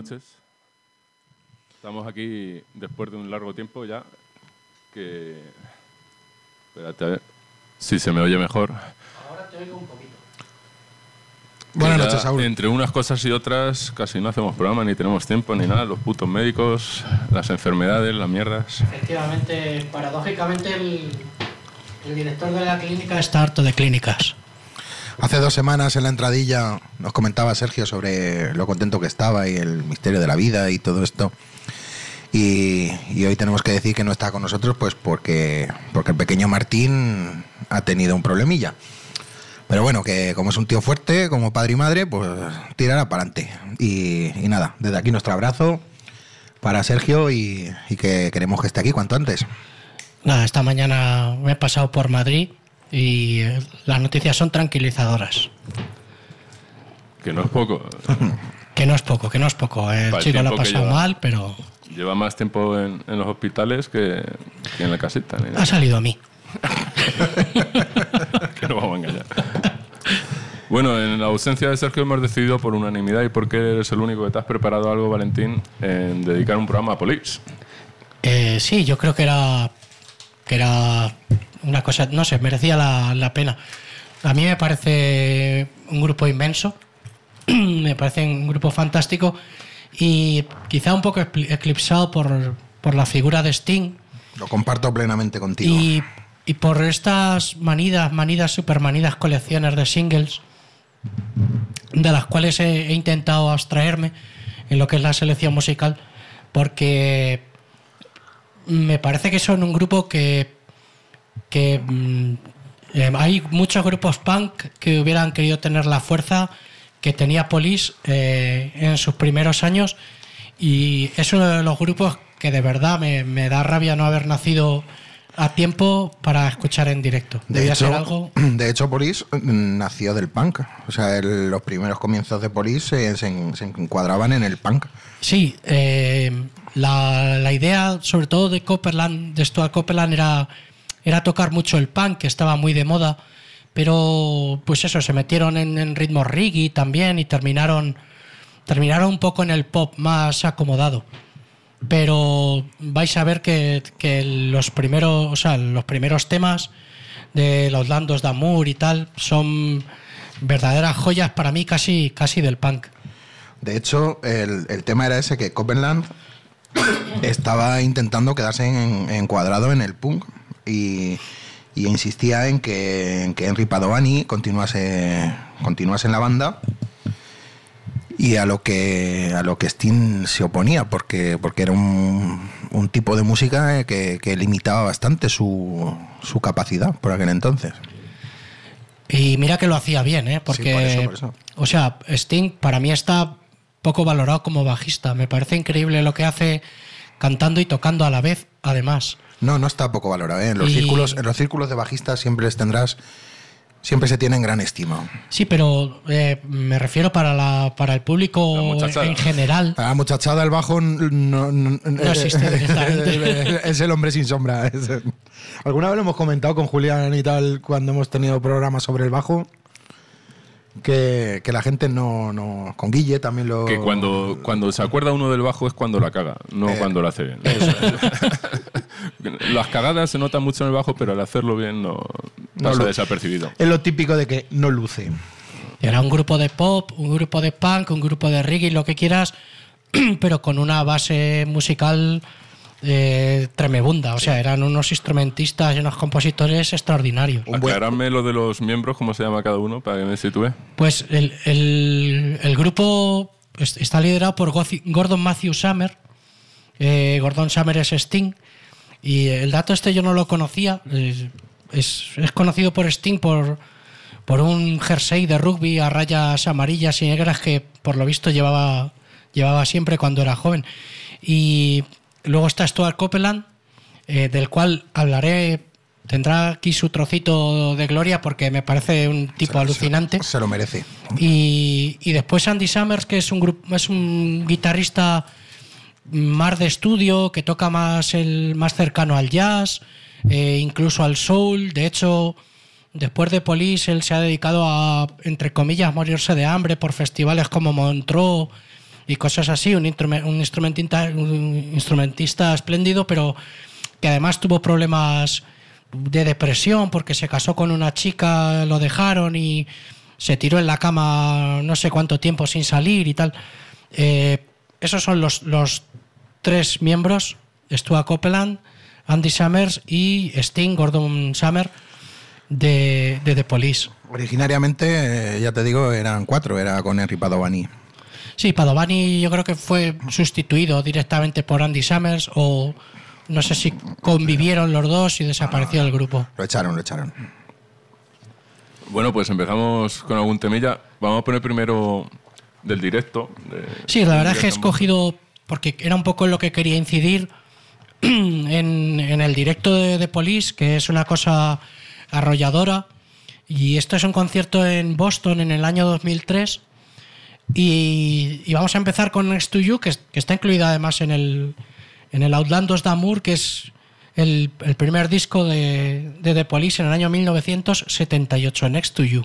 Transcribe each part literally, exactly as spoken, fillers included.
noches. Estamos aquí después de un largo tiempo ya. Que... Espérate a ver si se me oye mejor. Ahora te oigo un poquito. Buenas noches, Saúl. Entre unas cosas y otras casi no hacemos programa, ni tenemos tiempo, ni nada. Los putos médicos, las enfermedades, las mierdas. Efectivamente, paradójicamente, el, el director de la clínica está harto de clínicas. Hace dos semanas en la entradilla nos comentaba Sergio sobre lo contento que estaba y el misterio de la vida y todo esto. Y, y hoy tenemos que decir que no está con nosotros pues porque, porque el pequeño Martín ha tenido un problemilla. Pero bueno, que como es un tío fuerte, como padre y madre, pues tirará para adelante. Y, y nada, desde aquí nuestro abrazo para Sergio y, y que queremos que esté aquí cuanto antes. Nada, esta mañana me he pasado por Madrid y las noticias son tranquilizadoras. Que no es poco. Que no es poco, que no es poco. El Para el chico lo ha tiempo que pasado lleva. mal, pero Lleva más tiempo en, en los hospitales que, que en la casita. Ni nada. ha salido a mí. Que no vamos a engañar. Bueno, en la ausencia de Sergio hemos decidido por unanimidad y porque eres el único que te has preparado algo, Valentín, en dedicar un programa a Police. Eh, sí, yo creo que era que era una cosa, no sé, merecía la, la pena. A mí me parece un grupo inmenso, me parece un grupo fantástico y quizá un poco eclipsado por, por la figura de Sting. Lo comparto plenamente contigo. Y, y por estas manidas, manidas, supermanidas colecciones de singles, de las cuales he, he intentado abstraerme en lo que es la selección musical, porque me parece que son un grupo que, que mm, eh, hay muchos grupos punk que hubieran querido tener la fuerza que tenía Police eh, en sus primeros años, y es uno de los grupos que de verdad me, me da rabia no haber nacido a tiempo para escuchar en directo. De Debía hecho, ser algo... de hecho, Police nació del punk. O sea, el- los primeros comienzos de Police se, se- se encuadraban en el punk. Sí, eh, la, la idea sobre todo de Copeland, de Stuart Copeland, era, era tocar mucho el punk, que estaba muy de moda, pero pues eso, se metieron en, en ritmos reggae también y terminaron, terminaron un poco en el pop más acomodado. Pero vais a ver que, que los primeros, o sea, los primeros temas de los Landos d'Amour y tal son verdaderas joyas para mí, casi, casi del punk. De hecho, el, el tema era ese, que Copeland estaba intentando quedarse en- encuadrado en el punk y, y insistía en que, en que Henry Padovani continuase, continuase en la banda, y a lo que a lo que Sting se oponía, porque, porque era un, un tipo de música que, que limitaba bastante su, su capacidad por aquel entonces. Y mira que lo hacía bien, ¿eh? Porque, Sí, por eso, por eso. o sea, Sting para mí está poco valorado como bajista. Me parece increíble lo que hace cantando y tocando a la vez, además. No, no está poco valorado, ¿eh? En los Y- círculos, en los círculos de bajistas siempre les tendrás, siempre se tienen gran estima. Sí, pero eh, me refiero para la para el La público muchachada. en general. A la muchachada del bajo no, no, No existe directamente. es el hombre sin sombra. es el- Alguna vez lo hemos comentado con Julián y tal cuando hemos tenido programas sobre el bajo, que, que la gente no, no... Con Guille también lo... Que cuando, cuando se acuerda uno del bajo es cuando la caga, no Eh, cuando lo hace bien. Las cagadas se notan mucho en el bajo, pero al hacerlo bien no No pasa lo- desapercibido. Es lo típico de que no luce. Era un grupo de pop, un grupo de punk, un grupo de reggae, lo que quieras, pero con una base musical eh, tremebunda. O sea, eran unos instrumentistas y unos compositores extraordinarios. Un buen- Aclararme lo de los miembros, cómo se llama cada uno, para que me sitúe. Pues el, el- el grupo es- está liderado por Gothi- Gordon Matthew Summer. Eh, Gordon Summer es Sting. Y el dato este yo no lo conocía. Es, es- es conocido por Sting por, por un jersey de rugby a rayas amarillas y negras que por lo visto llevaba, llevaba siempre cuando era joven. Y luego está Stuart Copeland, eh, del cual hablaré. Tendrá aquí su trocito de gloria porque me parece un tipo Se- alucinante. Se, se lo merece. Y, y después Andy Summers, que es un grupo, es un guitarrista más de estudio, que toca más el más cercano al jazz, eh, incluso al soul. De hecho, después de Police, él se ha dedicado a, entre comillas, morirse de hambre por festivales como Montreux y cosas así, un, instrume- un, instrumentista, un instrumentista espléndido, pero que además tuvo problemas de depresión porque se casó con una chica, lo dejaron y se tiró en la cama no sé cuánto tiempo sin salir y tal. Eh, esos son los, los tres miembros, Stuart Copeland, Andy Summers y Sting, Gordon Sumner, de, de The Police. Originariamente, eh, ya te digo, eran cuatro, era con Henry Padovani. Sí, Padovani yo creo que fue sustituido directamente por Andy Summers, o no sé si convivieron los dos y desapareció el grupo. Lo echaron, lo echaron. Bueno, pues empezamos con algún temilla. Vamos a poner primero del directo. De, sí, la verdad es que he directo. escogido, porque era un poco en lo que quería incidir, en, en el directo de The Police, que es una cosa arrolladora. Y esto es un concierto en Boston en el año dos mil tres. Y, y vamos a empezar con Next to You, que, es, que está incluida además en el, en el Outlandos d'Amour, que es el, el primer disco de, de The Police en el año mil novecientos setenta y ocho, Next to You.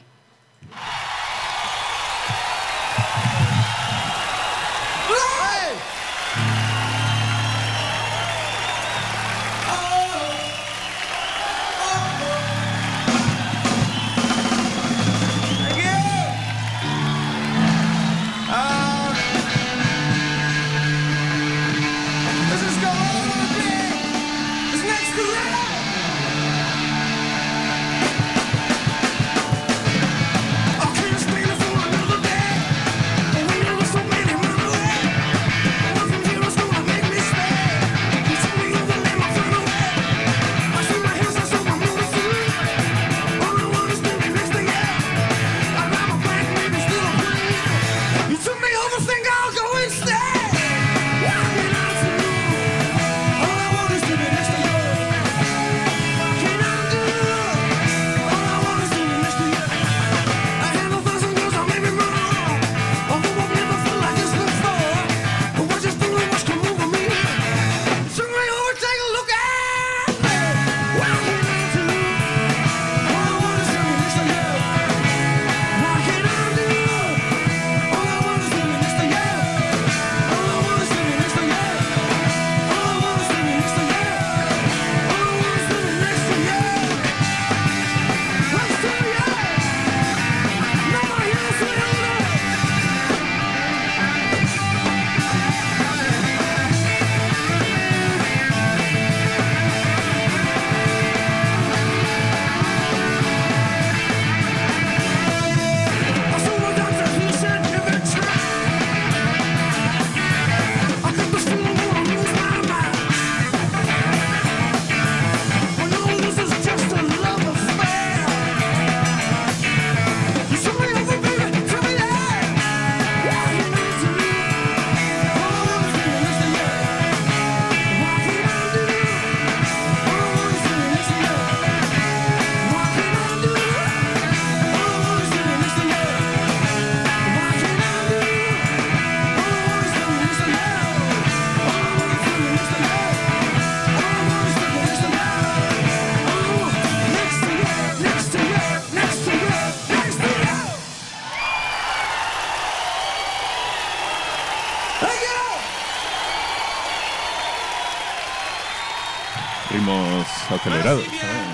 Ritmos acelerados.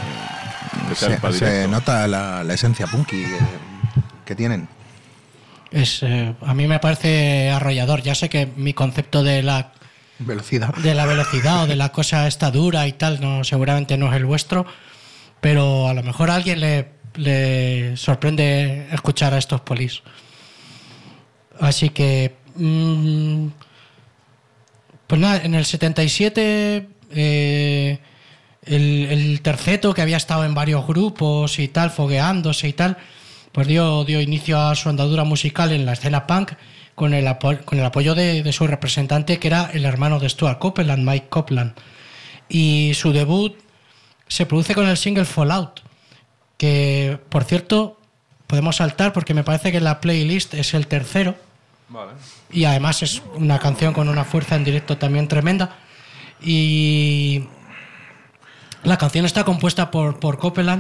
¿no? Se, Pa' se directo. nota la, la esencia punky que, que tienen. Es, eh, a mí me parece arrollador. Ya sé que mi concepto de la Velocidad. de la velocidad o de la cosa esta dura y tal, no, seguramente no es el vuestro, pero a lo mejor a alguien le, le sorprende escuchar a estos Police. Así que mmm, pues nada, en el setenta y siete eh, el, el terceto, que había estado en varios grupos y tal, fogueándose y tal, pues dio, dio inicio a su andadura musical en la escena punk con el, apo- con el apoyo de, de su representante, que era el hermano de Stuart Copeland, Mike Copeland. Y su debut se produce con el single Fallout, que, por cierto, podemos saltar porque me parece que la playlist es el tercero. Vale. Y además es una canción con una fuerza en directo también tremenda. Y la canción está compuesta por, por Copeland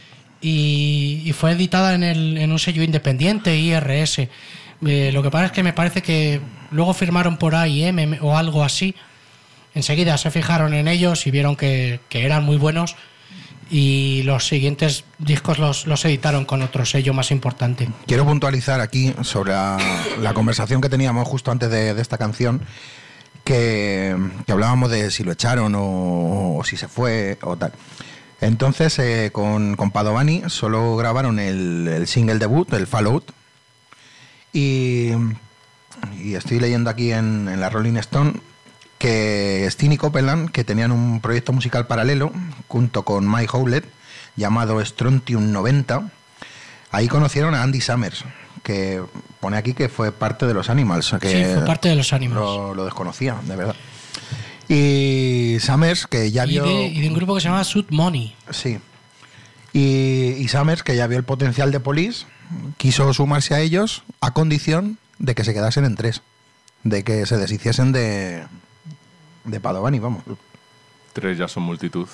y, y fue editada en, el, en un sello independiente, I R S. Eh, lo que pasa es que me parece que luego firmaron por A y M o algo así. Enseguida se fijaron en ellos y vieron que, que eran muy buenos, y los siguientes discos los, los editaron con otro sello más importante. Quiero puntualizar aquí sobre la, la conversación que teníamos justo antes de, de esta canción, que, que hablábamos de si lo echaron o, o si se fue o tal. Entonces, eh, con, con Padovani solo grabaron el, el single debut, el Fallout, y, y estoy leyendo aquí en, en la Rolling Stone que Steen y Copeland, que tenían un proyecto musical paralelo junto con Mike Howlett llamado Strontium noventa, ahí conocieron a Andy Summers, que pone aquí que fue parte de los Animals. Que sí, fue parte de los Animals. Lo, lo desconocía, de verdad. Y Summers, que ya y vio... De, y de un grupo que se llama Sud Money. Sí. Y, y Summers, que ya vio el potencial de Police, quiso sumarse a ellos a condición de que se quedasen en tres, de que se deshiciesen de... de Padovani, vamos. Tres ya son multitud.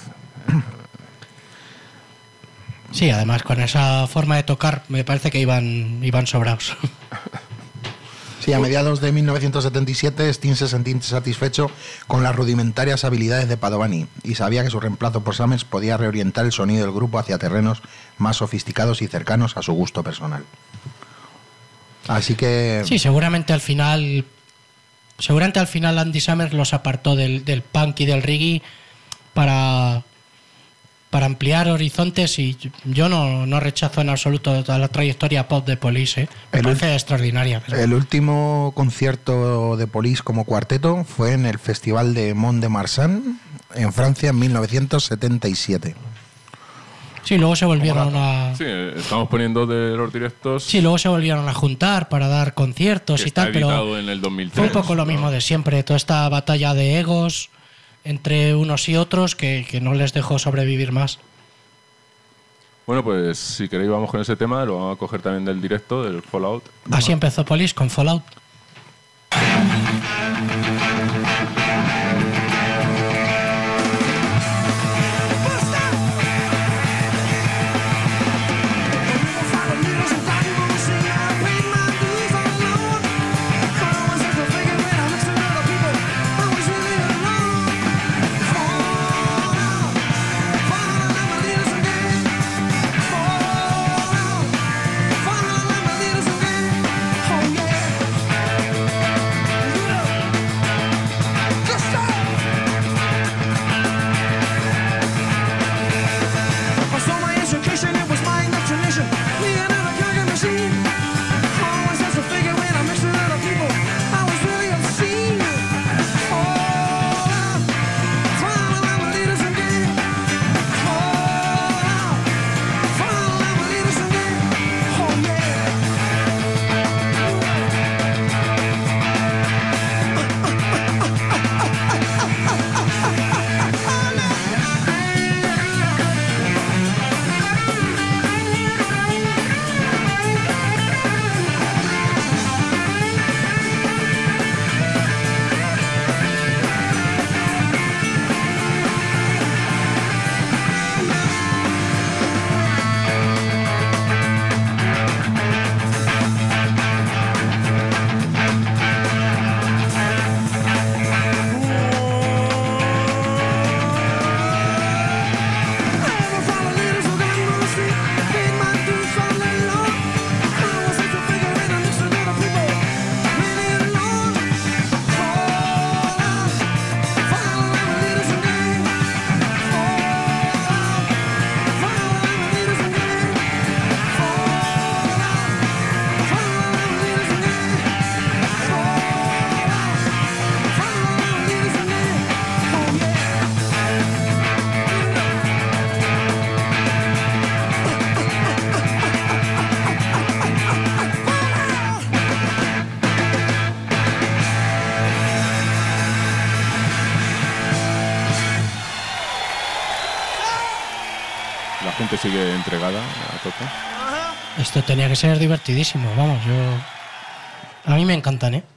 Sí, además con esa forma de tocar me parece que iban, iban sobrados. Sí, a mediados de mil novecientos setenta y siete Steen se sentía insatisfecho con las rudimentarias habilidades de Padovani y sabía que su reemplazo por Summers podía reorientar el sonido del grupo hacia terrenos más sofisticados y cercanos a su gusto personal. Así que... Sí, seguramente al final... Seguramente al final Andy Summers los apartó del, del punk y del reggae para, para ampliar horizontes, y yo no, no rechazo en absoluto toda la trayectoria pop de Police, ¿eh? Me el parece extraordinaria. Pero... El último concierto de Police como cuarteto fue en el Festival de Mont-de-Marsan en Francia en mil novecientos setenta y siete. Sí, luego se volvieron a... Sí, estamos poniendo de los directos. Sí, luego se volvieron a juntar para dar conciertos que y tal, está editado pero en el dos mil tres, fue un poco lo ¿no? mismo de siempre, toda esta batalla de egos entre unos y otros que, que no les dejó sobrevivir más. Bueno, pues si queréis vamos con ese tema, lo vamos a coger también del directo, del Fallout. Así empezó Police, con Fallout. La gente sigue entregada a tope. Esto tenía que ser divertidísimo, vamos, yo... A mí me encantan, ¿eh?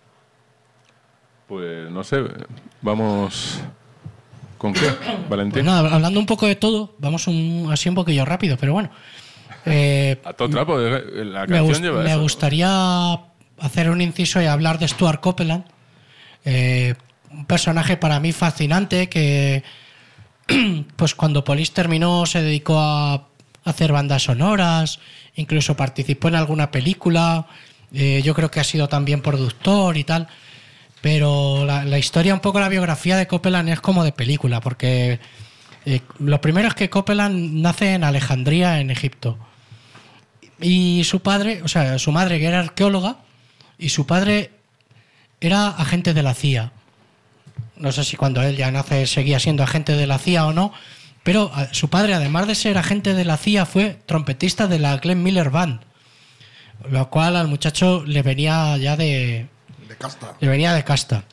Pues no sé, vamos... ¿Con qué, Valentín? Pues nada, hablando un poco de todo, vamos un, así un poquillo rápido, pero bueno. Eh, A todo trapo, la me, canción gust- lleva me eso. gustaría hacer un inciso y hablar de Stuart Copeland, eh, un personaje para mí fascinante que pues cuando Police terminó se dedicó a hacer bandas sonoras, incluso participó en alguna película, eh, yo creo que ha sido también productor y tal, pero la, la historia, un poco la biografía de Copeland es como de película, porque eh, lo primero es que Copeland nace en Alejandría, en Egipto, y su padre, o sea, su madre que era arqueóloga, y su padre era agente de la C I A. No sé si cuando él ya nace seguía siendo agente de la C I A o no, pero su padre, además de ser agente de la C I A, fue trompetista de la Glenn Miller Band, lo cual al muchacho le venía ya de... De casta. Le venía de casta.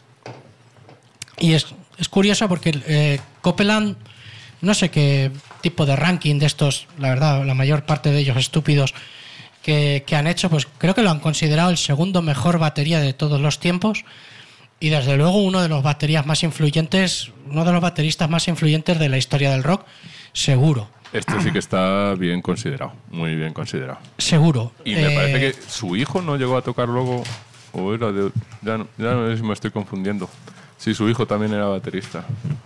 Y es, es curioso porque eh, Copeland, no sé qué tipo de ranking de estos, la verdad, la mayor parte de ellos estúpidos que, que han hecho, pues creo que lo han considerado el segundo mejor batería de todos los tiempos. Y desde luego uno de los baterías más influyentes, uno de los bateristas más influyentes de la historia del rock, seguro. Este sí que está bien considerado, muy bien considerado. Seguro. Y me eh, parece que su hijo no llegó a tocar luego, o era de... Ya no, ya no sé si me estoy confundiendo. Sí, su hijo también era baterista.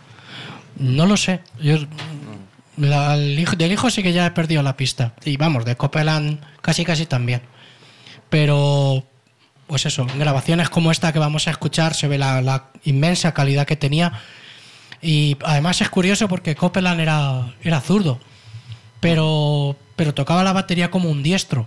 No lo sé. Yo, la, el hijo, del hijo sí que ya he perdido la pista. Y vamos, de Copeland casi casi también. Pero... pues eso, en grabaciones como esta que vamos a escuchar se ve la, la inmensa calidad que tenía. Y además es curioso porque Copeland era, era zurdo, pero, pero tocaba la batería como un diestro.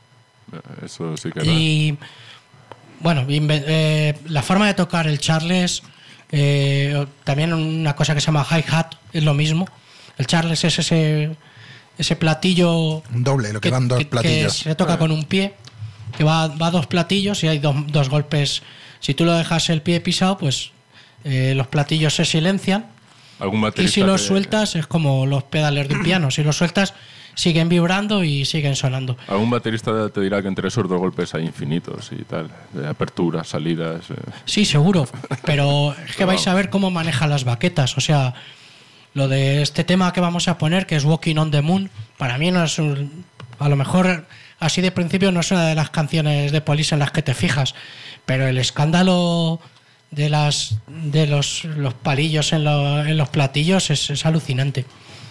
Eso sí que era. Y bueno, eh, la forma de tocar el Charles, eh, también una cosa que se llama hi-hat, es lo mismo. El Charles es ese, ese platillo... Un doble, lo que, que van dos que, platillos. Que se toca con un pie, que va, va a dos platillos y hay dos, dos golpes. Si tú lo dejas el pie pisado, pues eh, los platillos se silencian. ¿Algún Y si los te... sueltas es como los pedales de un piano. Si los sueltas siguen vibrando y siguen sonando. Algún baterista te dirá que entre esos dos golpes hay infinitos y tal, de aperturas, salidas. Eh. Sí, seguro. Pero es que vais a ver cómo maneja las baquetas. O sea, lo de este tema que vamos a poner, que es Walking on the Moon, para mí no es un, a lo mejor así de principio no es una de las canciones de Police en las que te fijas, pero el escándalo de las de los, los palillos en, lo, en los platillos es, es alucinante.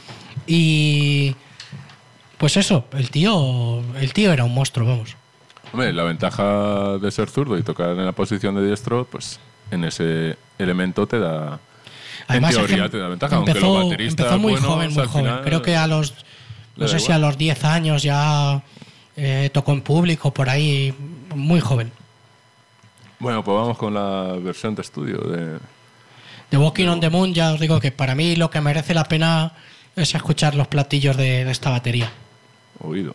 Y pues eso, el tío el tío era un monstruo, vamos. Hombre, la ventaja de ser zurdo y tocar en la posición de diestro, pues en ese elemento te da... Además, en teoría es que te da ventaja, empezó, aunque los bateristas empezó muy buenos, joven, muy al joven. final, Creo que a los no sé da si igual. a los diez años ya eh, tocó en público por ahí, muy joven. Bueno, pues vamos con la versión de estudio de... The Walking on the Moon, ya os digo que para mí lo que merece la pena es escuchar los platillos de, de esta batería. Oído.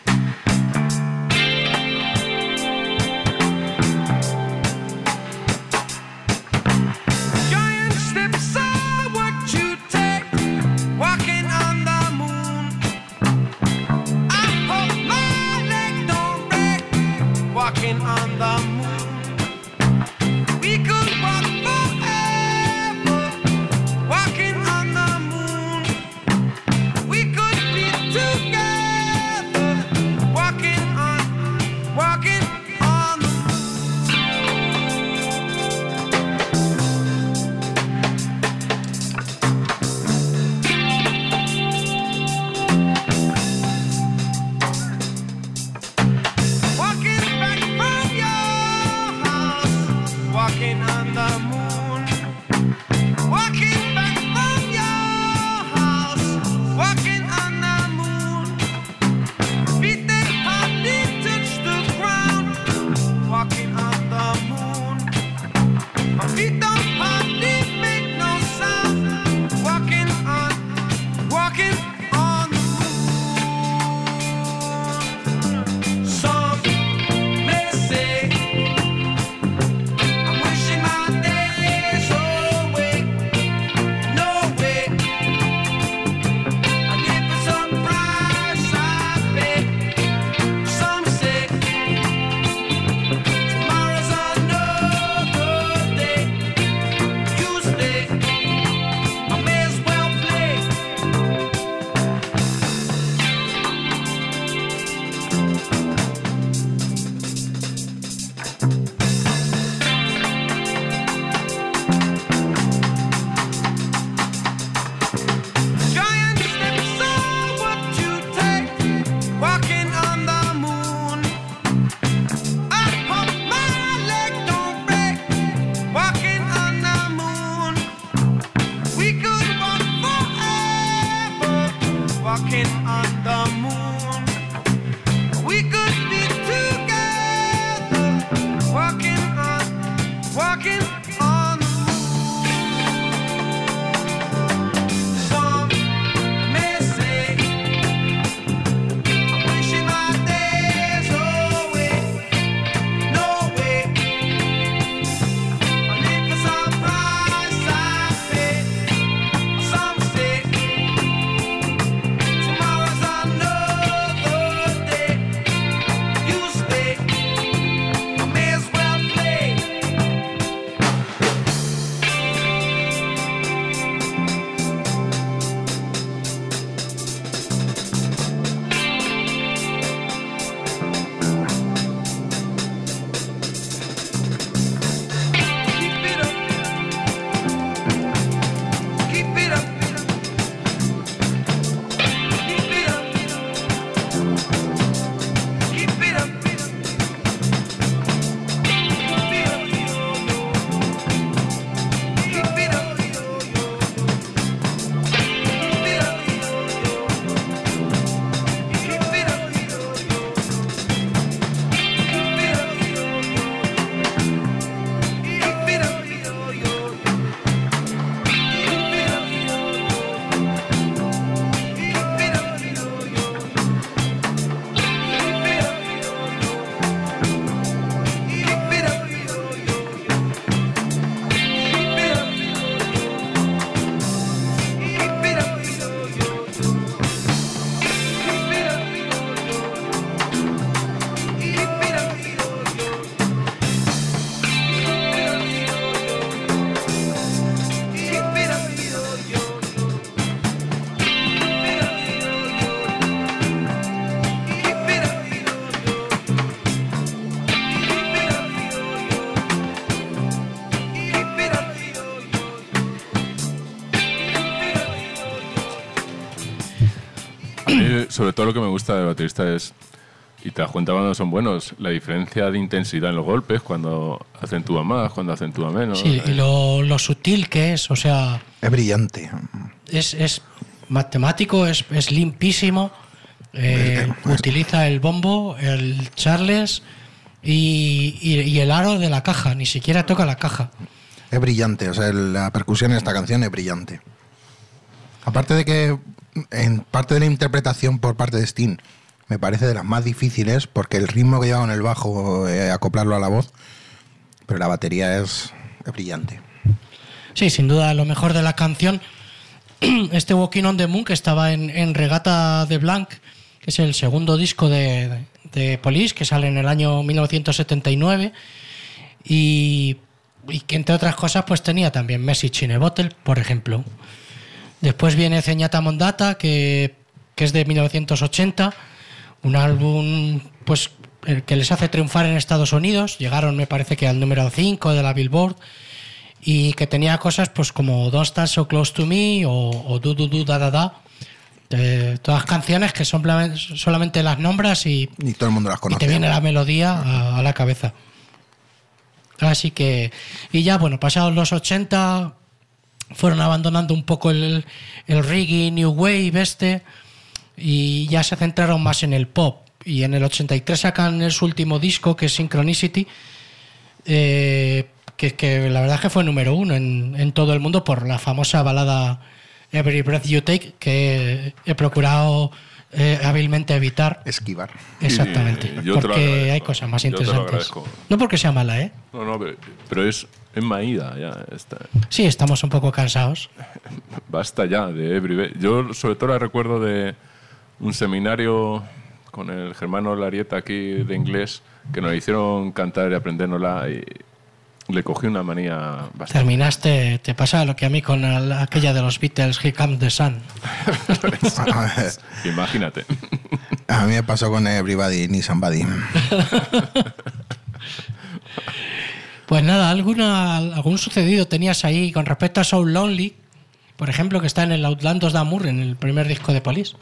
Thank walking on the moon. We could be together, walking on, walking on the moon. Some may say I'm wishing my days away. No way, I live for some price I pay. Some say tomorrow's another day. You stay, I may as well play. Keep it up, keep it up, keep it up, keep it up, keep it up, keep it up, A mí, sobre todo lo que me gusta del baterista es, y te das cuenta cuando son buenos, la diferencia de intensidad en los golpes, cuando acentúa más, cuando acentúa menos. Sí, y lo, lo sutil que es, o sea, Es brillante. es, es matemático, es, es limpísimo. eh, utiliza el bombo, el Charles y, y, y el aro de la caja, ni siquiera toca la caja. Es brillante, o sea, la percusión en esta canción es brillante. Aparte de que en parte de la interpretación por parte de Sting me parece de las más difíciles, porque el ritmo que lleva con el bajo, eh, acoplarlo a la voz, pero la batería es, es brillante. Sí, sin duda, lo mejor de la canción, este Walking on the Moon, que estaba en, en Regata de Blanc, que es el segundo disco de, de Police, que sale en el año mil novecientos setenta y nueve, y, y que entre otras cosas pues tenía también Message in a Bottle, por ejemplo. Después viene Zenyatta Mondatta, que, que es de mil novecientos ochenta, un álbum pues el que les hace triunfar en Estados Unidos. Llegaron, me parece que al número cinco de la Billboard, y que tenía cosas pues como Don't Stand So Close to Me o, o Do Do Do Da Da Da. Eh, todas canciones que son, solamente las nombras y, Y todo el mundo las y conoce. te viene la melodía a, a la cabeza. Así que, y ya bueno, pasados los ochenta fueron abandonando un poco el, el reggae, new wave este, y ya se centraron más en el pop. Y en el ochenta y tres sacan su último disco, que es Synchronicity, eh, que, que la verdad es que fue número uno en, en todo el mundo por la famosa balada Every Breath You Take, que he procurado eh, hábilmente evitar. Esquivar. Exactamente, Y yo te lo porque agradezco. hay cosas más Yo te lo interesantes. agradezco. No porque sea mala, ¿eh? No, no, pero, pero es, es maída ya. Está. Sí, estamos un poco cansados. Basta ya de Every Breath. Yo sobre todo la recuerdo de un seminario con el Germano Larieta aquí de inglés, que nos hicieron cantar y aprendérnosla, y le cogí una manía bastante. Terminaste, te pasa lo que a mí con el- aquella de los Beatles, Here Comes the Sun. Imagínate. A mí me pasó con Everybody Needs Somebody. Pues nada, alguna, algún sucedido tenías ahí con respecto a So Lonely, por ejemplo, que está en el Outlandos d'Amour, en el primer disco de Police.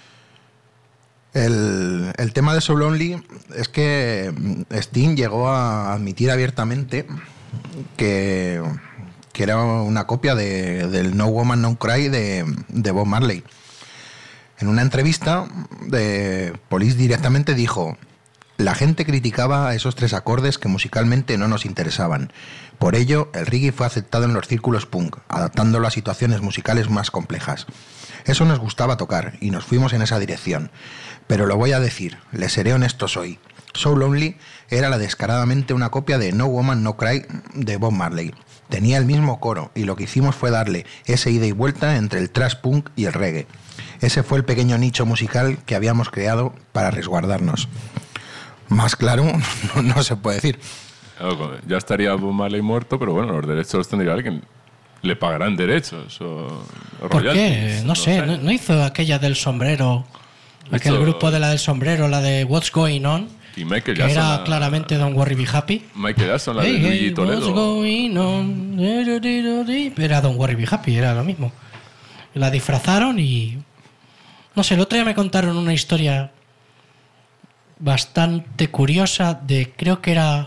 El, el tema de So Lonely es que Sting llegó a admitir abiertamente que, que era una copia de, del No Woman No Cry de, de Bob Marley. En una entrevista, de Police directamente dijo: la gente criticaba a esos tres acordes que musicalmente no nos interesaban. Por ello, el reggae fue aceptado en los círculos punk, adaptándolo a situaciones musicales más complejas. Eso nos gustaba tocar y nos fuimos en esa dirección. Pero lo voy a decir, les seré honestos hoy. So Lonely era la descaradamente una copia de No Woman No Cry de Bob Marley. Tenía el mismo coro y lo que hicimos fue darle ese ida y vuelta entre el thrash punk y el reggae. Ese fue el pequeño nicho musical que habíamos creado para resguardarnos. Más claro no, no se puede decir. Claro, ya estaría Bob Marley muerto, pero bueno, los derechos los tendría alguien. Le pagarán derechos o ¿Por royalties, qué? No, sé, ¿no, no hizo aquella del sombrero? Aquel Hizo- grupo de la del sombrero, la de What's Going On, Y Michael que Jackson. era la- claramente Don't Worry Be Happy. Michael Jackson, la de Hey, Luigi hey, what's Toledo. going on? Era Don't Worry Be Happy, era lo mismo. La disfrazaron y... No sé, el otro día me contaron una historia bastante curiosa de... Creo que era...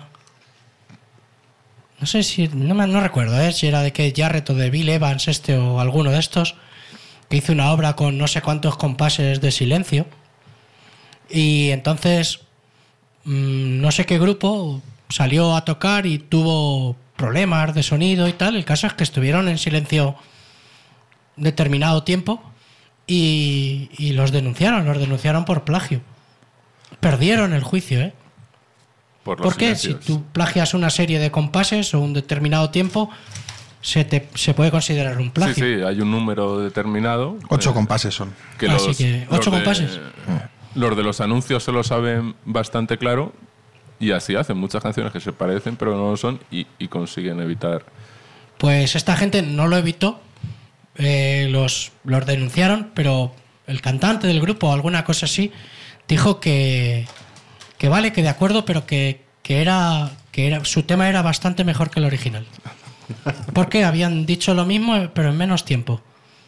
No sé si... No, me, no recuerdo, ¿eh? Si era de que Jarrett o de Bill Evans este o alguno de estos, que hizo una obra con no sé cuántos compases de silencio. Y entonces... mmm, no sé qué grupo salió a tocar y tuvo problemas de sonido y tal. El caso es que estuvieron en silencio determinado tiempo y, y los denunciaron, los denunciaron por plagio. Perdieron el juicio, ¿eh? Por los Porque si silencios. tú plagias una serie de compases o un determinado tiempo, se, te, se puede considerar un Sí, plagio. sí, hay un número determinado. Ocho eh, compases son. que Así los, que, ¿ocho los de- compases? Los de los anuncios se lo saben bastante claro y así hacen muchas canciones que se parecen pero no lo son y, y consiguen evitar. Pues esta gente no lo evitó, eh, los, los denunciaron, pero el cantante del grupo o alguna cosa así dijo que, que vale, que de acuerdo, pero que, que, era, que era, su tema era bastante mejor que el original. Porque habían dicho lo mismo, pero en menos tiempo.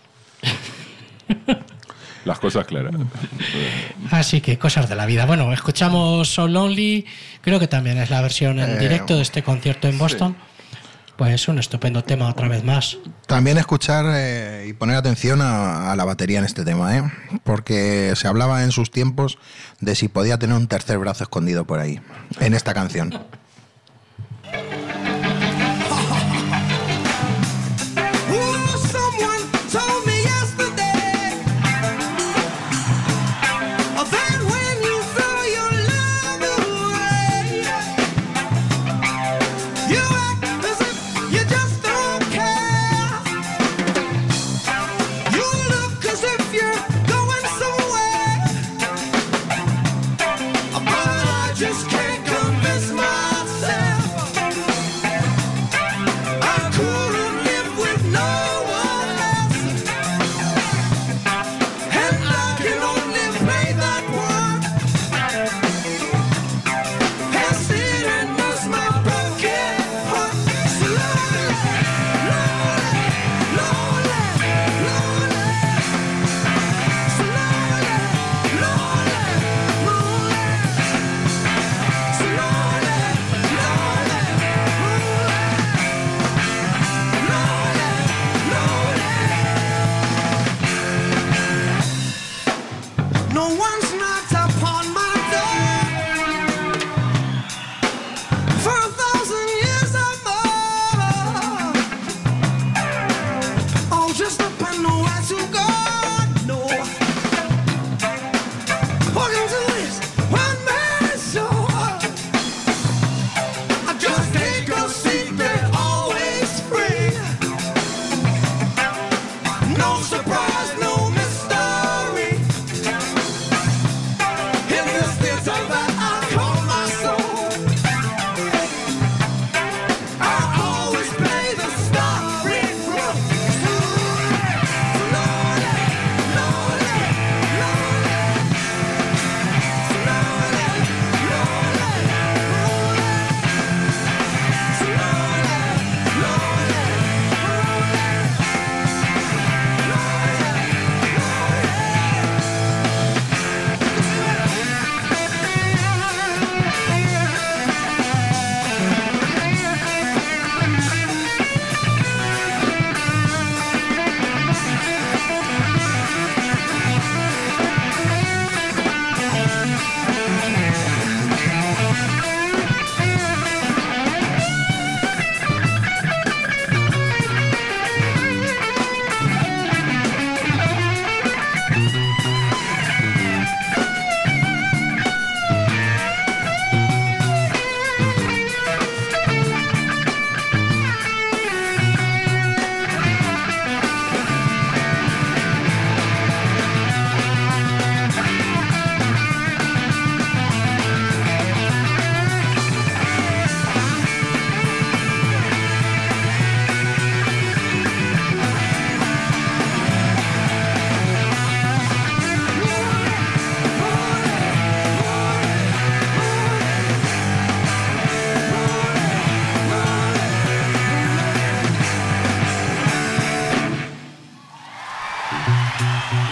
Las cosas claras. Así que cosas de la vida. Bueno, escuchamos So Lonely, creo que también es la versión en Eh, directo de este concierto en Boston. Pues un estupendo tema otra vez más. También escuchar eh, y poner atención a, a la batería en este tema, ¿eh? Porque se hablaba en sus tiempos de si podía tener un tercer brazo escondido por ahí, en esta canción. Ooh, someone told me yesterday that when you throw your love away, you act as if you just don't care. You look as if you're going somewhere, but I just can't convince myself.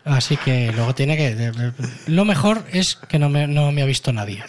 Así que luego tiene que... Lo mejor es que no me, no me ha visto nadie.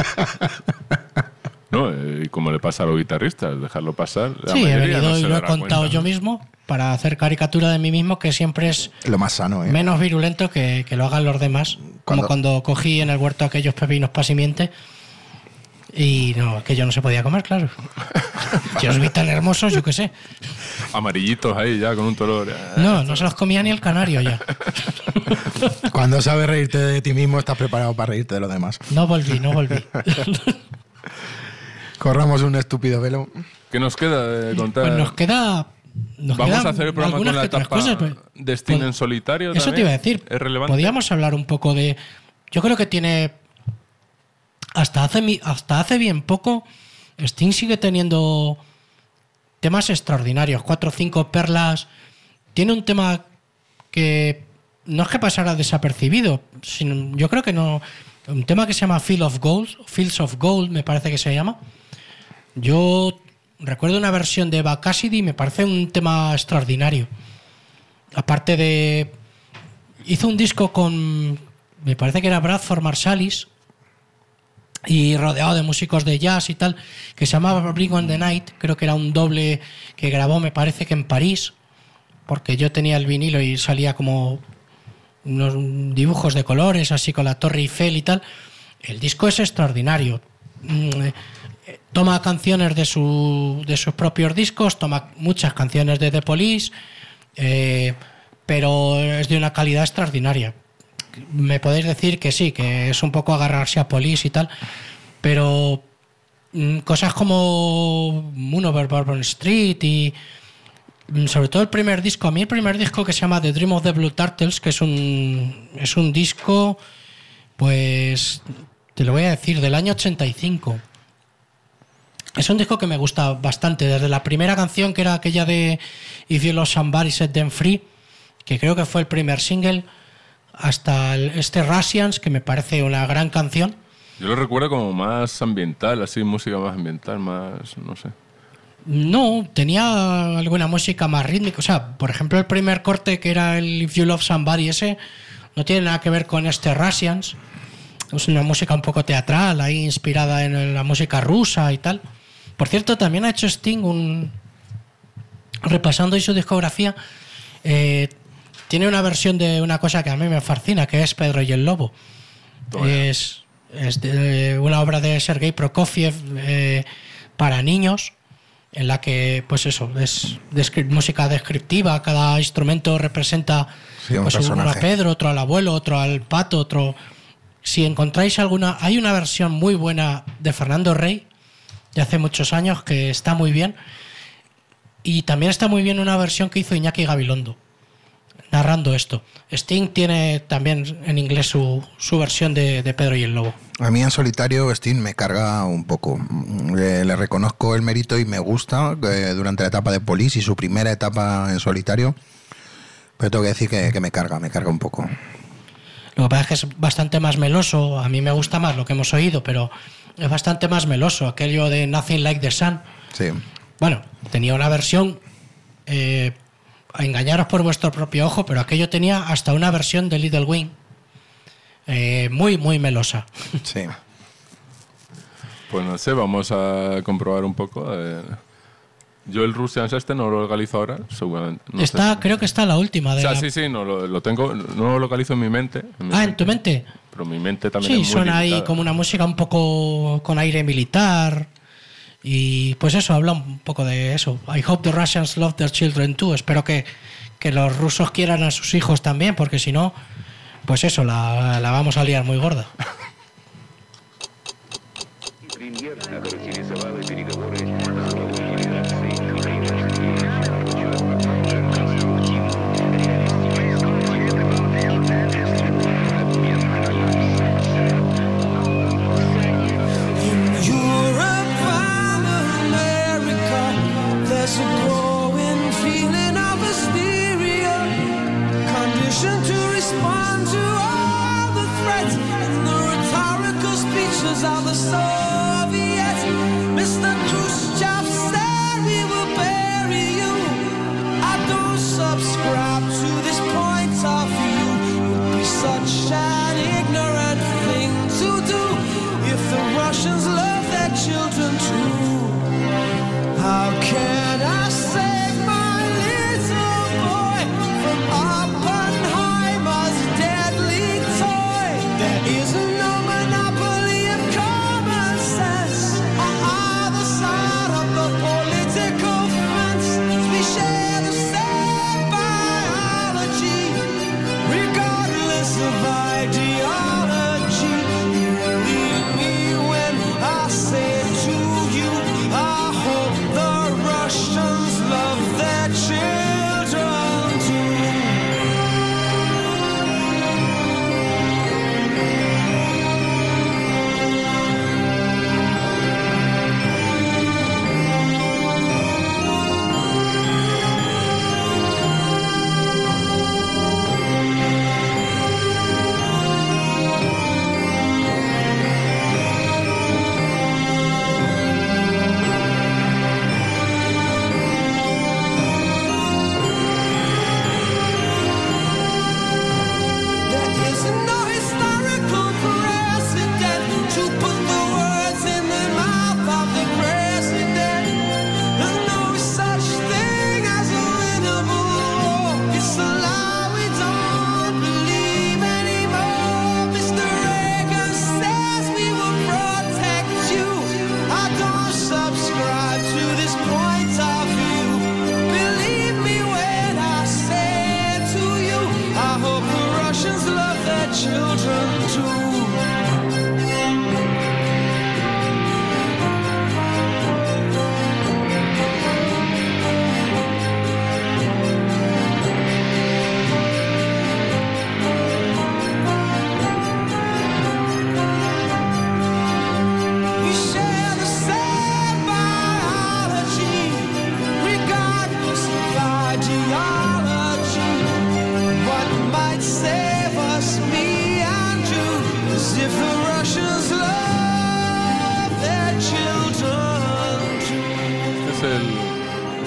No, eh, y como le pasa a los guitarristas, dejarlo pasar. La Sí, he mayoría venido no y se lo he dará contado cuenta. yo mismo para hacer caricatura de mí mismo, que siempre es Lo más sano, ¿eh? menos virulento que, que lo hagan los demás. Como Cuando- cuando cogí en el huerto aquellos pepinos pasimiente y no, que yo no se podía comer, claro. Yo los vi tan hermosos, yo qué sé. Amarillitos ahí ya con un color. eh. No, no se los comía ni el canario ya. Cuando sabes reírte de ti mismo, estás preparado para reírte de los demás. No volví, no volví. Corramos un estúpido velo. ¿Qué nos queda de contar? Pues nos queda... nos Vamos quedan a hacer el programa algunas con la que otras etapa cosas, pues- de Steam pues- en solitario. Eso te también. iba a decir. ¿Es relevante? Podríamos hablar un poco de... Yo creo que tiene... Hasta hace, mi- hasta hace bien poco, Steam sigue teniendo temas extraordinarios. Cuatro o cinco perlas. Tiene un tema que no es que pasara desapercibido, sino yo creo que no... Un tema que se llama Field of Gold, Fields of Gold, me parece que se llama. Yo recuerdo una versión de Eva Cassidy, me parece un tema extraordinario. Aparte de... Hizo un disco con... Me parece que era Bradford Marsalis, y rodeado de músicos de jazz y tal, que se llamaba Bring on the Night. Creo que era un doble que grabó, me parece que en París, porque yo tenía el vinilo y salía como unos dibujos de colores, así con la Torre Eiffel y tal. El disco es extraordinario. Mm, eh, Toma canciones de, su, de sus propios discos, toma muchas canciones de The Police, eh, pero es de una calidad extraordinaria. Me podéis decir que sí, que es un poco agarrarse a Police y tal, pero mm, cosas como Moon Over Bourbon Street y mm, sobre todo el primer disco, a mí el primer disco que se llama The Dream of the Blue Turtles, que es un, es un disco, pues te lo voy a decir, del año ochenta y cinco. Es un disco que me gusta bastante, desde la primera canción, que era aquella de If You Love Somebody Set Them Free, que creo que fue el primer single, hasta el, este Russians, que me parece una gran canción. Yo lo recuerdo como más ambiental, así, música más ambiental, más, no sé. No, tenía alguna música más rítmica. O sea, por ejemplo, el primer corte, que era el If You Love Somebody, ese, no tiene nada que ver con este Russians. Es una música un poco teatral, ahí inspirada en la música rusa y tal. Por cierto, también ha hecho Sting un... Repasando ahí su discografía, eh, tiene una versión de una cosa que a mí me fascina, que es Pedro y el Lobo. Toma. Es, es de una obra de Sergei Prokofiev eh, para niños, en la que, pues eso, es descri- música descriptiva, cada instrumento representa Sí, un pues, uno a personaje. Pedro, otro al abuelo, otro al pato, otro... Si encontráis alguna... Hay una versión muy buena de Fernando Rey, de hace muchos años, que está muy bien. Y también está muy bien una versión que hizo Iñaki Gabilondo, narrando esto. Sting tiene también en inglés su, su versión de, de Pedro y el Lobo. A mí en solitario Sting me carga un poco. Le, le reconozco el mérito y me gusta eh, durante la etapa de Police y su primera etapa en solitario. Pero tengo que decir que, que me carga, me carga un poco. Lo que pasa es que es bastante más meloso. A mí me gusta más lo que hemos oído, pero es bastante más meloso. Aquello de Nothing Like the Sun. Sí. Bueno, tenía una versión... Eh, a engañaros por vuestro propio ojo, pero aquello tenía hasta una versión de Little Wing. Eh, muy, muy melosa. Sí. Pues no sé, vamos a comprobar un poco. eh. Yo el Russians este no lo localizo ahora, seguramente. No está, sé. creo que está la última. De O sea, la... sí, sí, no, lo, lo tengo, no lo localizo en mi mente. En mi Ah, mente, ¿en tu mente? Pero mi mente también Sí, es muy suena ahí limitada. como una música un poco con aire militar. Y pues eso, habla un poco de eso. I hope the Russians love their children too. Espero que, que los rusos quieran a sus hijos también, porque si no, pues eso, la, la vamos a liar muy gorda. Премьер охарактеризовала переговоры с Федерацией In Europe and America, there's a growing feeling of hysteria, conditioned to respond to all the threats and the rhetorical speeches of the Soviets. Mister Khrushchev said we will bury you. I don't subscribe to this point of view.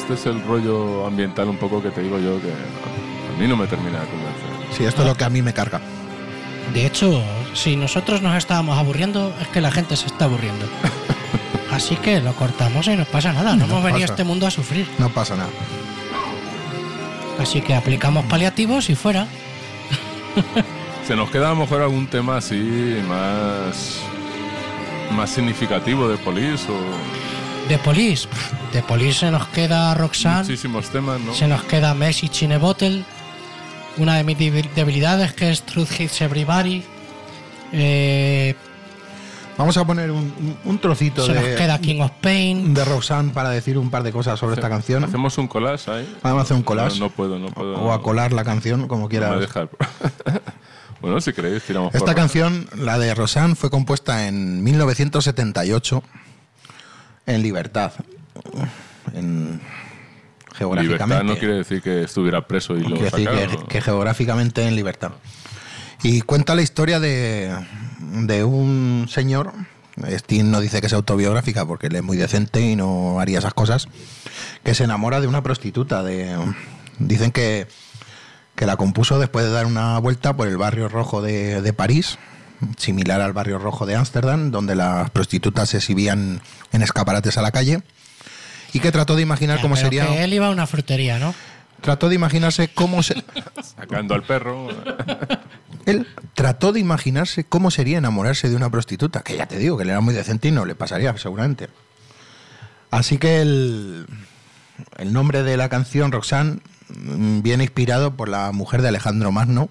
este es el rollo ambiental un poco que te digo yo que a mí no me termina de convencer. Sí, esto es lo que a mí me carga. De hecho, si nosotros nos estábamos aburriendo, es que la gente se está aburriendo. Así que lo cortamos y no pasa nada. No, No hemos venido a pasa. este mundo a sufrir. No pasa nada. Así que aplicamos paliativos y fuera. Se nos queda a lo mejor algún tema así más más significativo de Police o De Police. De Police se nos queda Roxanne. muchísimos temas, ¿no? Se nos queda Message in a Bottle. Una de mis debil- debilidades que es Truth Hits Everybody. Eh, Vamos a poner un, un- un trocito se nos de, queda King of Pain. de Roxanne para decir un par de cosas sobre esta canción. Hacemos un collage ahí. Vamos a hacer un collage. No, no puedo, no puedo. O a colar la canción, como no quieras. me deja. Bueno, si queréis, tiramos Esta por- canción, la de Roxanne, fue compuesta en mil novecientos setenta y ocho en Libertad. En, geográficamente. Libertad no quiere decir que estuviera preso y lo Quiere decir sacaron. que, ¿no? que geográficamente en Libertad. Y cuenta la historia de, de un señor. Steve no dice que es autobiográfica porque él es muy decente y no haría esas cosas. Que se enamora de una prostituta. De, dicen que, que la compuso después de dar una vuelta por el barrio rojo de, de París, similar al barrio rojo de Ámsterdam, donde las prostitutas se exhibían en escaparates a la calle. Y que trató de imaginar Ya, cómo pero sería. que él iba a una frutería, ¿no? Trató de imaginarse cómo se. Sacando al perro. Él trató de imaginarse cómo sería enamorarse de una prostituta, que ya te digo que él era muy decente y no le pasaría seguramente. Así que el, el nombre de la canción, Roxanne, mm, viene inspirado por la mujer de Alejandro Magno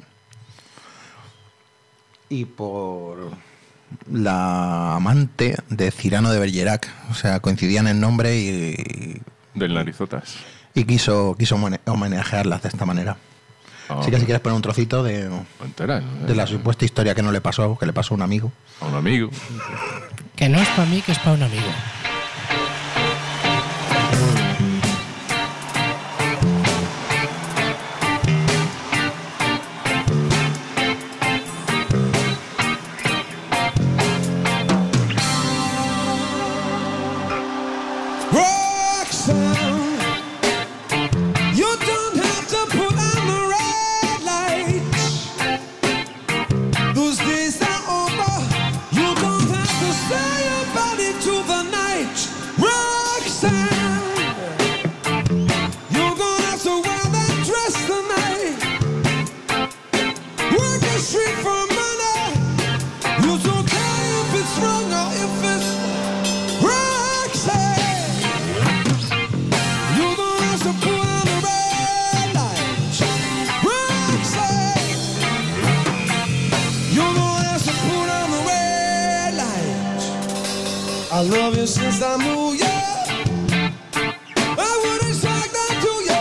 y por la amante de Cirano de Bergerac. O sea, coincidían en nombre y, Del narizotas. y quiso, quiso homene- homenajearlas de esta manera. Ah, Así que si quieres poner un trocito de, entera, ¿no? de la supuesta historia que no le pasó, que le pasó a un amigo. A un amigo. Que no es para mí, que es para un amigo. Roxanne, you don't have to put on the red lights. Those days are over. You don't have to say your body to the night. Roxanne, you're gonna have to wear that dress tonight. Work the street for money. You don't care if it's wrong or if it's Roxanne. You don't have to put on the red lights. Roxanne, you don't have to put on the red lights. I love you since I knew you. I would expect that to you.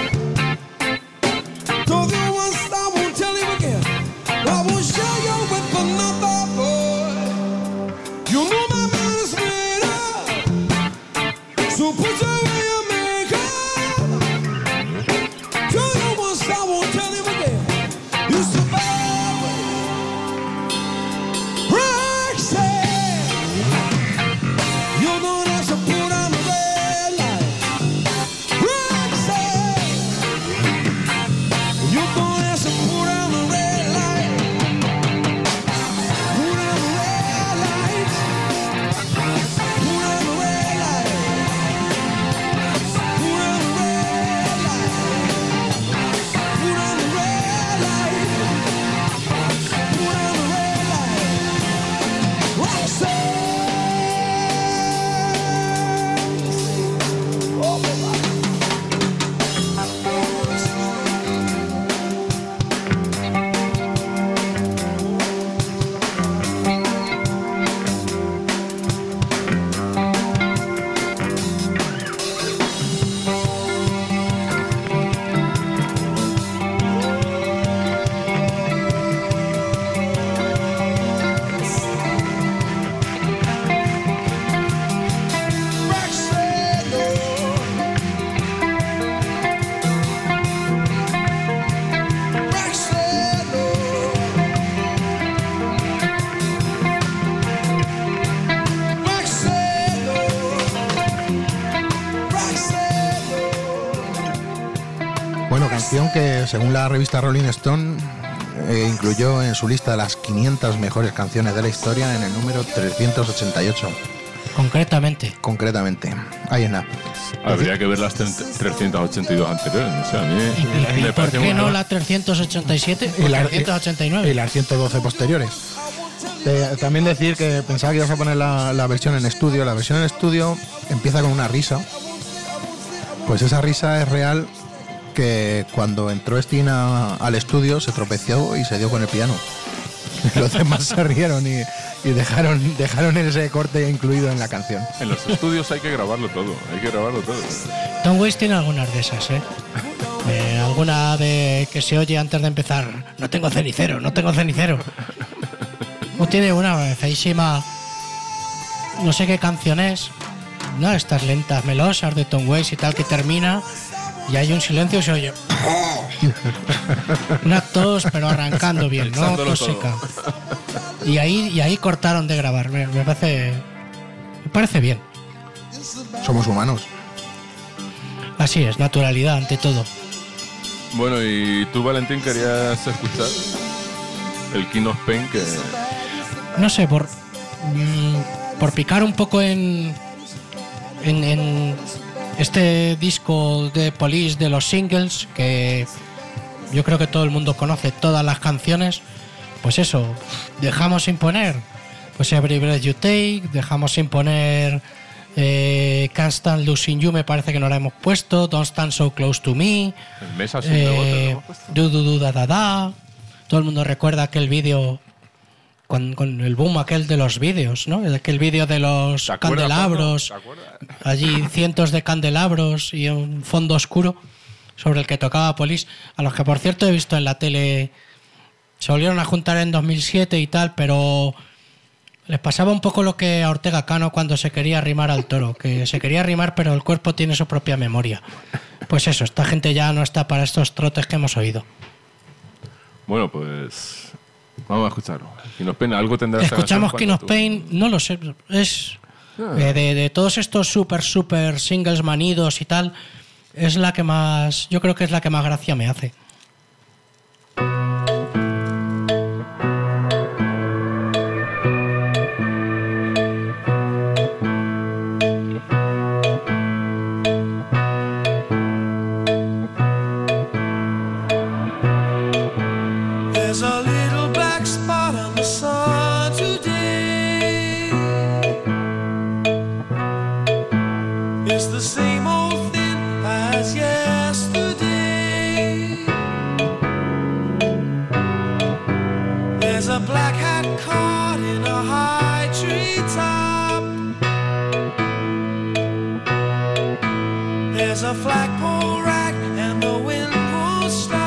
Told you once, I won't tell you again. I won't share you with another boy. You know my mind is made up. So put away your makeup. Tell you once, I won't tell you again. You survived. Roxanne, you don't have to put que según la revista Rolling Stone eh, incluyó en su lista de las quinientas mejores canciones de la historia en el número trescientos ochenta y ocho. Concretamente. Concretamente. Ahí en nada. Habría que ver las trescientos ochenta y dos anteriores. O sea, a mí ¿Y, y me por parece qué muy no raro. la trescientos ochenta y siete Y o la- trescientos ochenta y nueve? Y las ciento doce posteriores. Eh, también decir que pensaba que ibas a poner la, la versión en estudio. La versión en estudio empieza con una risa. Pues esa risa es real, que cuando entró Sting a- al estudio se tropezó y se dio con el piano. Los demás se rieron y, y dejaron, dejaron ese corte incluido en la canción. En los estudios hay que grabarlo todo. Hay que grabarlo todo. Tom Waits tiene algunas de esas, ¿eh? Eh, alguna de que se oye antes de empezar. No tengo cenicero, no tengo cenicero. O tiene una feísima. No sé qué canción es. No, estas lentas melosas de Tom Waits y tal, que termina y hay un silencio y se oye. Una tos, pero arrancando bien, ¿no? Echándolo Tos todo. seca. Y ahí, y ahí cortaron de grabar. Me, me parece. Me parece bien. Somos humanos. Así es, naturalidad ante todo. Bueno, y tú, Valentín, querías escuchar el King of Pain, que No sé, por, mm, por picar un poco en, en, en este disco de Police de los singles, que yo creo que todo el mundo conoce todas las canciones, pues eso, dejamos sin poner pues Every Breath You Take, dejamos sin poner eh, Can't Stand Losing You, me parece que no la hemos puesto, Don't Stand So Close to Me, en mesa sin rebote, eh, ¿lo hemos puesto? Du Du Du Da Da Da. Todo el mundo recuerda aquel vídeo con, con el boom aquel de los vídeos, ¿no? Aquel vídeo de los ¿Te acuerdas, candelabros, Pablo? ¿Te acuerdas? allí cientos de candelabros y un fondo oscuro sobre el que tocaba Police, a los que por cierto he visto en la tele, se volvieron a juntar en dos mil siete y tal, pero les pasaba un poco lo que a Ortega Cano cuando se quería arrimar al toro, que se quería arrimar pero el cuerpo tiene su propia memoria. Pues eso, esta gente ya no está para estos trotes que hemos oído. Bueno, pues vamos a escucharlo. King of Pain, algo tendrá esta Escuchamos canción King of cuando tú- Pain, no lo sé, es eh, de, de todos estos super super singles manidos y tal, es la que más, yo creo que es la que más gracia me hace. There's a little black spot on the sun today. It's the same old thing as yesterday. There's a black hat caught in a high tree top. There's a flagpole rack and the wind won't stop.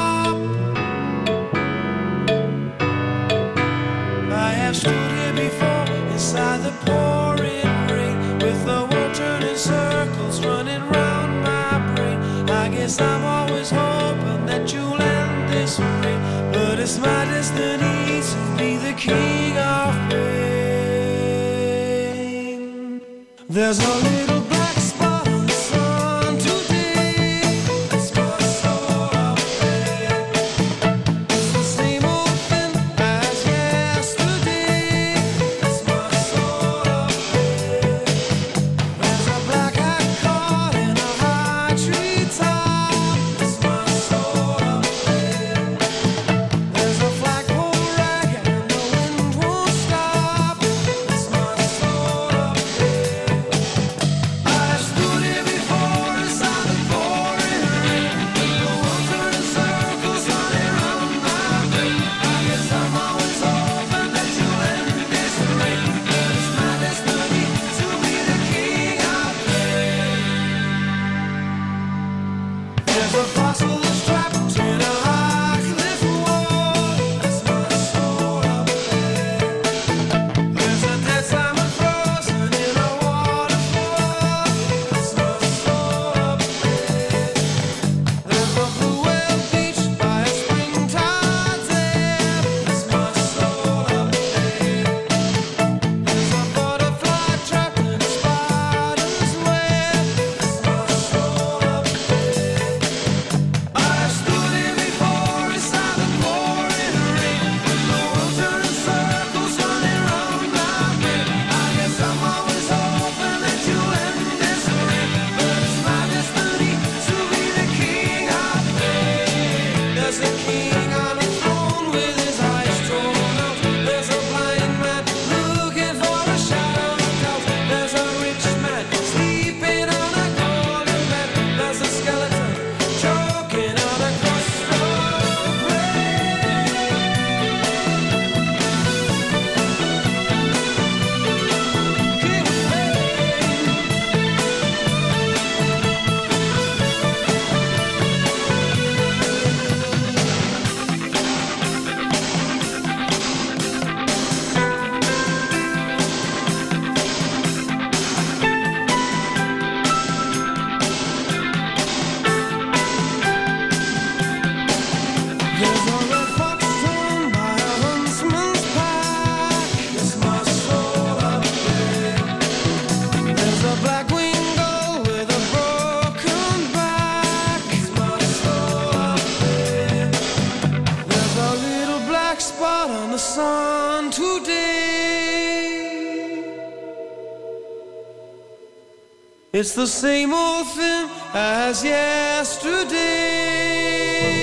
I have stood here before inside the pouring rain, with the world turning circles running round my brain. I guess I'm always hoping that you'll end this way, but it's my destiny to be the king of pain. There's a little black spot on the sun today. It's my soul of pain. It's the same old thing as yesterday. It's my soul of pain. There's a black hat caught in a high tree top. It's my soul of pain. There's a flagpole rag and the wind won't stop. It's my soul of pain. It's the same old thing as yesterday.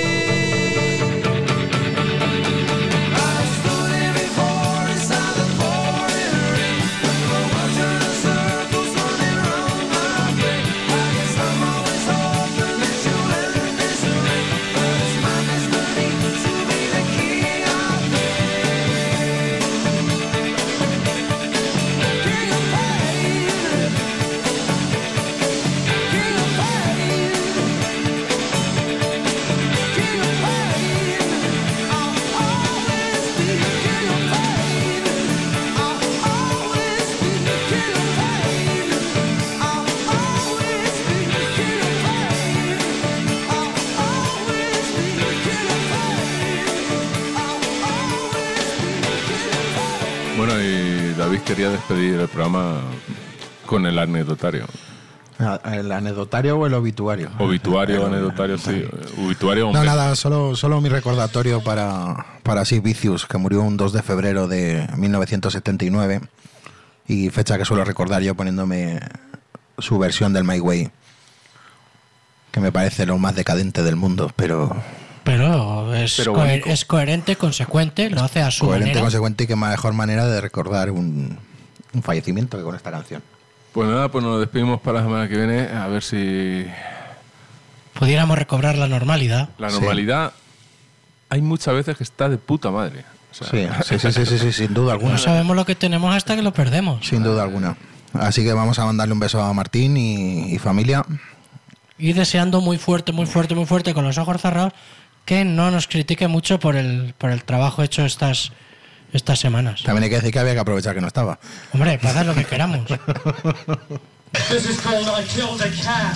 Bueno, y David quería despedir el programa con el anecdotario. ¿El anecdotario o el obituario? Obituario, El- anecdotario, sí. Obituario, No, hombre. nada, solo, solo mi recordatorio para, para Sid Vicious, que murió un dos de febrero de mil novecientos setenta y nueve, y fecha que suelo recordar yo poniéndome su versión del My Way, que me parece lo más decadente del mundo, pero Pero es, Pero coher- bonito. es coherente, consecuente, lo hace a su coherente, manera. consecuente, y que mejor manera de recordar un, un fallecimiento que con esta canción. Pues nada, pues nos despedimos para la semana que viene. A ver si Pudiéramos recobrar la normalidad. la Sí. normalidad hay muchas veces que está de puta madre. O sea, Sí, sí, sí, sí, sí, sí, sin duda alguna. No sabemos lo que tenemos hasta que lo perdemos. Sin duda alguna. Así que vamos a mandarle un beso a Martín y, y familia. Y deseando muy fuerte, muy fuerte, muy fuerte, con los ojos cerrados, que no nos critique mucho por el, por el trabajo hecho estas, estas semanas. También hay que decir que había que aprovechar que no estaba. Hombre, para hacer lo que queramos. This is called I Killed a Cat.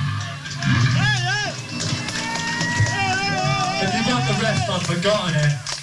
If you want the rest, I've forgotten it.